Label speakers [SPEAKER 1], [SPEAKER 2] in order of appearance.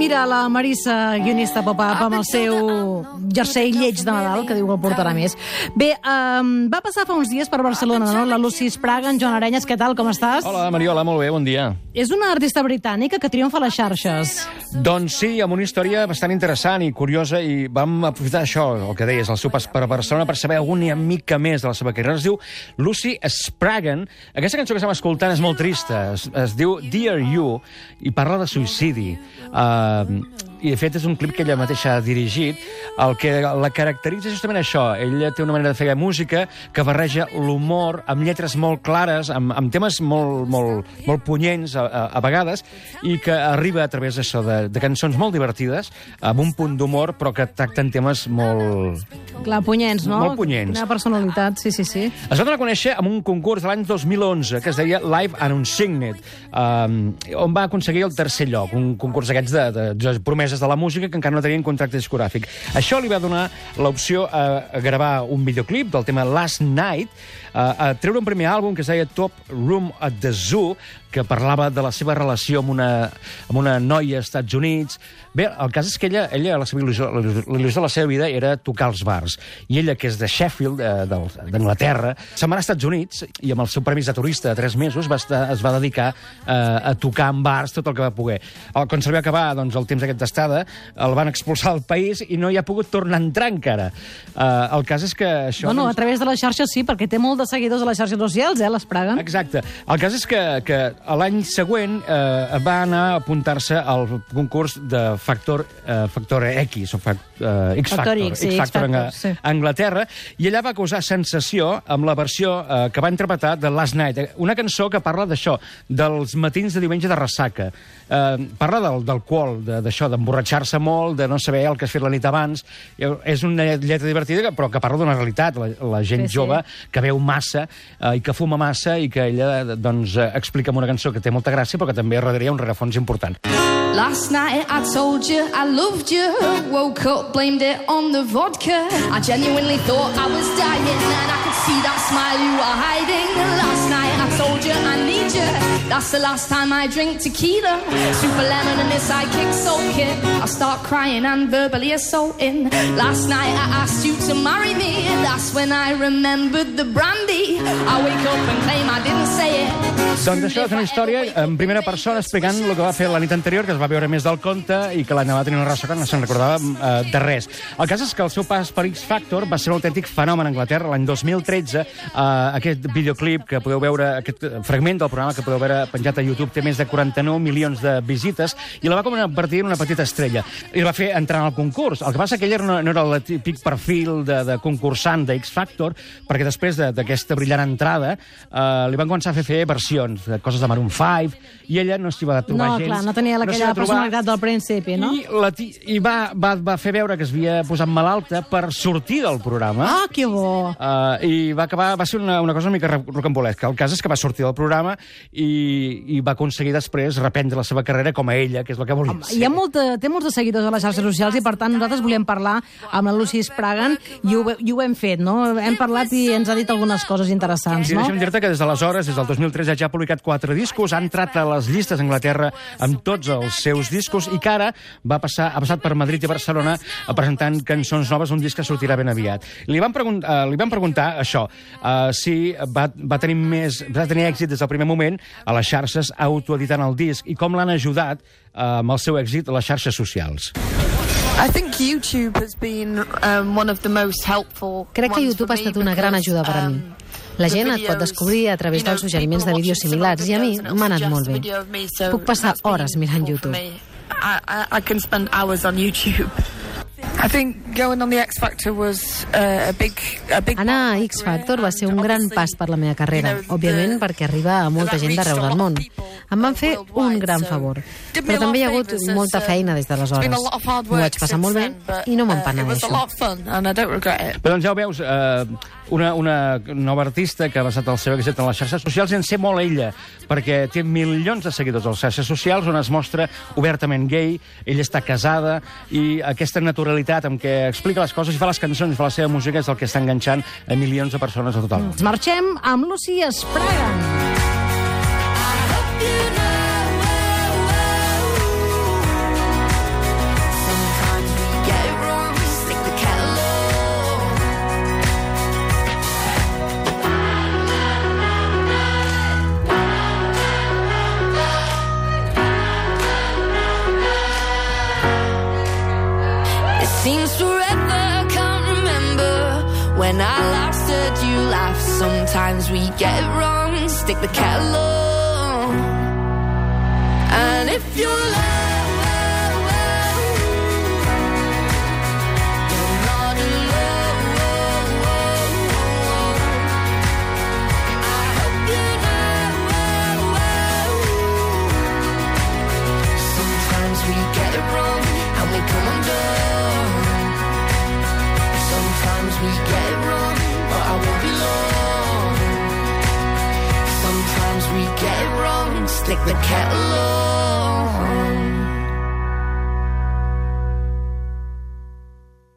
[SPEAKER 1] mira la Marissa, guionista pop-up, amb el seu jersei lleig de Nadal, que diu que el portarà més. Bé, va passar fa uns dies per Barcelona, no? La Lucy Sprague, en Joan Arenyes, què tal, com estàs?
[SPEAKER 2] Hola, Mariola, molt bé, bon dia.
[SPEAKER 1] És una artista britànica que triomfa a les xarxes.
[SPEAKER 2] Doncs sí, amb una història bastant interessant i curiosa, i vam aprofitar això, el que deies, el seu pas per Barcelona, per saber alguna mica més de la seva carrera. Es diu Lucy Sprague. Aquesta cançó que estem escoltant és molt trista. Es diu Dear You i parla de suïcidi. I, de fet, és un clip que ella mateixa ha dirigit. El que la caracteritza és justament això. Ella té una manera de fer música que barreja l'humor amb lletres molt clares, amb temes molt punyents, a vegades, i que arriba a través d'això, de cançons molt divertides, amb un punt d'humor, però que tracten temes molt...
[SPEAKER 1] Clar, punyents, no?
[SPEAKER 2] Molt punyents.
[SPEAKER 1] Una personalitat, sí.
[SPEAKER 2] Es va donar a conèixer amb un concurs de l'any 2011 que es deia Live and Unsigned, on va aconseguir el tercer lloc, un concurs d'aquests de promeses de la música que encara no tenien contracte discogràfic. Això li va donar l'opció a gravar un videoclip del tema Last Night, a treure un primer àlbum que es deia Top Room at the Zoo, que parlava de la seva relació amb una noia als Estats Units. Bé, el cas és que ella la seva il·lusió de la seva vida era tocar als bars. I ella, que és de Sheffield, d'Anglaterra, se'n va anar als Estats Units i amb el seu permís de turista de 3 mesos es va dedicar a tocar en bars tot el que va poder. Quan se li va acabar el temps d'aquesta estada, el van expulsar del país i no hi ha pogut tornar a entrar encara. El cas és que això...
[SPEAKER 1] Bueno, a través de les xarxes sí, perquè té molt de seguidors a les xarxes socials, l'Sprague.
[SPEAKER 2] Exacte. El cas és que l'any següent va anar a apuntar-se al concurs de Factor X, o X-Factor a Anglaterra, i allà va causar sensació amb la versió que va interpretar de Last Night, una cançó que parla d'això, dels matins de diumenge de ressaca. Parla d'alcohol, d'això, d'emborratxar-se molt, de no saber el que has fet la nit abans. És una lletra divertida, però que parla d'una realitat, la gent jove que veu massa i que fuma massa, i que ella explica amb una cançó que té molta gràcia, però que també darrere hi ha un rerefons important.
[SPEAKER 3] Last night I told you I loved you. Woke up, blamed it on the vodka. I genuinely thought I was dying, and I could see that smile you were hiding. Last night I told you I need you. That's the last time I drink tequila. Super lemon and this I kick soaking. I start crying and verbally assaulting. Last night I asked you to marry me. That's when I remembered the brandy. I wake up and claim I didn't say it.
[SPEAKER 2] Doncs això és una història en primera persona explicant el que va fer la nit anterior, que es va veure més del compte i que l'any va tenir una ressaca que no se'n recordava de res. El cas és que el seu pas per X-Factor va ser un autèntic fenomen a Anglaterra. L'any 2013, aquest videoclip que podeu veure, aquest fragment del programa que podeu veure penjat a YouTube, té més de 49 milions de visites i la va convertir en una petita estrella. I la va fer entrar al concurs. El que passa que ella no era el típic perfil de concursant de X-Factor, perquè després d'aquesta brillant entrada li van començar a fer versions de coses de Maroon 5, i ella no s'hi va trobar gens.
[SPEAKER 1] No, clar, no tenia aquella personalitat del principi, no?
[SPEAKER 2] I va fer veure que es havia posat malalta per sortir del programa.
[SPEAKER 1] Ah, que bo!
[SPEAKER 2] I va ser una cosa una mica rocambolesca. El cas és que va sortir del programa i va aconseguir després reprendre la seva carrera com a ella, que és el que volia ser.
[SPEAKER 1] Té molts de seguidors a les xarxes socials i, per tant, nosaltres volíem parlar amb la Lucy Sprague i ho hem fet, no? Hem parlat i ens ha dit algunes coses interessants, no?
[SPEAKER 2] Sí, deixa'm dir-te que des d'aleshores, des del 2003, ja ha publicat 4 discos, ha entrat a les llistes a Anglaterra amb tots els seus discos, i que ara ha passat per Madrid i Barcelona presentant cançons noves, un disc que sortirà ben aviat. Li van preguntar això, si va tenir èxit des del primer moment a les xarxes autoeditant el disc, i com l'han ajudat amb el seu èxit a les xarxes socials.
[SPEAKER 4] Crec que YouTube ha estat una gran ajuda per a mi. La gent et pot descobrir a través dels suggeriments de vídeos similars, i a mi m'ha anat molt bé. Puc passar hores mirant YouTube. Anar a X-Factor va ser un gran pas per la meva carrera, òbviament perquè arriba a molta gent d'arreu del món. Em van fer un gran favor, però també hi ha hagut molta feina des d'aleshores. M'ho vaig passar molt bé i no me'n penedeixo.
[SPEAKER 2] Però doncs ja ho veus, una nova artista que ha basat el seu èxit en les xarxes socials, i en sé molt ella, perquè té milions de seguidors a les xarxes socials, on es mostra obertament gay, ella està casada, i aquesta naturalitat amb què explica les coses i fa les cançons i fa la seva música és el que està enganxant a milions de persones a tot el món.
[SPEAKER 1] Marxem amb Lucy Sprague.
[SPEAKER 3] heard you laugh. Sometimes we get it wrong. Stick the kettle on. And if you're low, you're not alone. I hope you know. Sometimes we get it wrong and we come undone. Sometimes we get it wrong, but I won't be long. Sometimes we get it wrong, stick the kettle on.